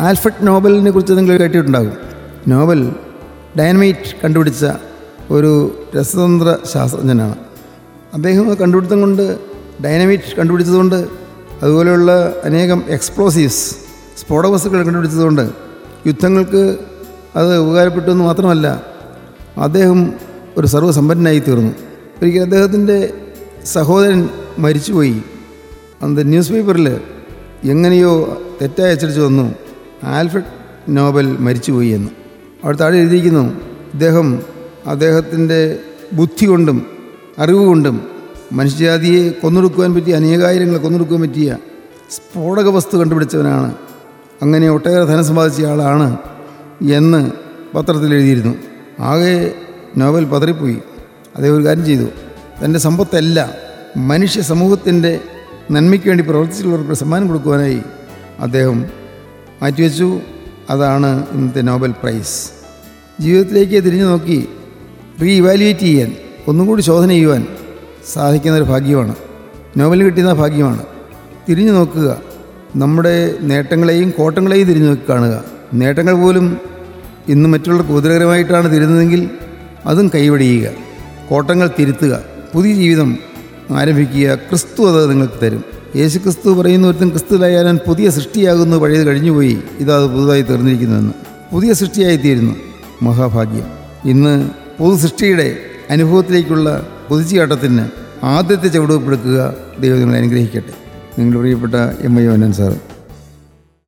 Alfred നോബലിനെ കുറിച്ച് നിങ്ങൾ കേട്ടിട്ടുണ്ടാകും. നോബൽ ഡൈനമൈറ്റ് കണ്ടുപിടിച്ച ഒരു രസതന്ത്ര ശാസ്ത്രജ്ഞനാണ്. അദ്ദേഹം കണ്ടുപിടുത്തം കൊണ്ട്, ഡൈനമൈറ്റ് കണ്ടുപിടിച്ചതുകൊണ്ട്, അതുപോലെയുള്ള അനേകം എക്സ്പ്ലോസീവ്സ്, സ്ഫോടക വസ്തുക്കൾ കണ്ടുപിടിച്ചതുകൊണ്ട് യുദ്ധങ്ങൾക്ക് അത് ഉപകാരപ്പെട്ടു എന്ന് മാത്രമല്ല, അദ്ദേഹം ഒരു സർവ്വസമ്പന്നനായി തീർന്നു. ഒരിക്കൽ അദ്ദേഹത്തിൻ്റെ സഹോദരൻ മരിച്ചുപോയി. അന്ന് ന്യൂസ് പേപ്പറിൽ എങ്ങനെയോ തെറ്റായി അച്ചടിച്ചു വന്നു, ആൽഫ്രഡ് നോബൽ മരിച്ചുപോയി എന്ന്. അവിടെ താഴെ എഴുതിയിരിക്കുന്നു, അദ്ദേഹത്തിൻ്റെ ബുദ്ധി കൊണ്ടും അറിവുകൊണ്ടും മനുഷ്യജാതിയെ കൊന്നൊടുക്കുവാൻ പറ്റിയ, അനേകായിരങ്ങളെ കൊന്നൊടുക്കുവാൻ പറ്റിയ സ്ഫോടക വസ്തു കണ്ടുപിടിച്ചവനാണ്, അങ്ങനെ ഒട്ടേറെ ധനം സമ്പാദിച്ച ആളാണ് എന്ന് പത്രത്തിൽ എഴുതിയിരുന്നു. ആകെ നോബൽ പതറിപ്പോയി. അദ്ദേഹം ഒരു കാര്യം ചെയ്തു. തൻ്റെ സമ്പത്തെല്ലാം മനുഷ്യ സമൂഹത്തിൻ്റെ നന്മയ്ക്ക് വേണ്ടി പ്രവർത്തിച്ചിട്ടുള്ളവർക്ക് സമ്മാനം കൊടുക്കുവാനായി അദ്ദേഹം മാറ്റിവെച്ചു. അതാണ് ഇന്നത്തെ നോബൽ പ്രൈസ്. ജീവിതത്തിലേക്ക് തിരിഞ്ഞു നോക്കി റീഇവാലുവേറ്റ് ചെയ്യാൻ, ഒന്നും കൂടി ശോധന ചെയ്യുവാൻ സാധിക്കുന്നൊരു ഭാഗ്യമാണ്. നോബലിന് കിട്ടുന്ന ഭാഗ്യമാണ്. തിരിഞ്ഞു നോക്കുക, നമ്മുടെ നേട്ടങ്ങളെയും കോട്ടങ്ങളെയും തിരിഞ്ഞു നോക്കി കാണുക. നേട്ടങ്ങൾ പോലും ഇന്ന് മറ്റുള്ളവർക്ക് ഉദരകരമായിട്ടാണ് തരുന്നതെങ്കിൽ അതും കൈവടിയുക. കോട്ടങ്ങൾ തിരുത്തുക, പുതിയ ജീവിതം ആരംഭിക്കുക. ക്രിസ്തു അത് നിങ്ങൾക്ക് തരും. യേശു ക്രിസ്തു പറയുന്ന, ഒരുത്തൻ ക്രിസ്തുവിലായാൽ ഞാൻ പുതിയ സൃഷ്ടിയാകുന്നു, പഴയത് കഴിഞ്ഞുപോയി, ഇതത് പുതുതായി തീർന്നിരിക്കുന്നുവെന്ന്. പുതിയ സൃഷ്ടിയായിത്തീരുന്നു, മഹാഭാഗ്യം. ഇന്ന് പുതു സൃഷ്ടിയുടെ അനുഭവത്തിലേക്കുള്ള കുതിച്ചുചാട്ടത്തിന് ആദ്യത്തെ ചുവടുവെപ്പെടുക്കുക. ദൈവം നിങ്ങളെ അനുഗ്രഹിക്കട്ടെ. നിങ്ങളുടെ പ്രിയപ്പെട്ട എം ഐ യോഹന്നാൻ സാർ.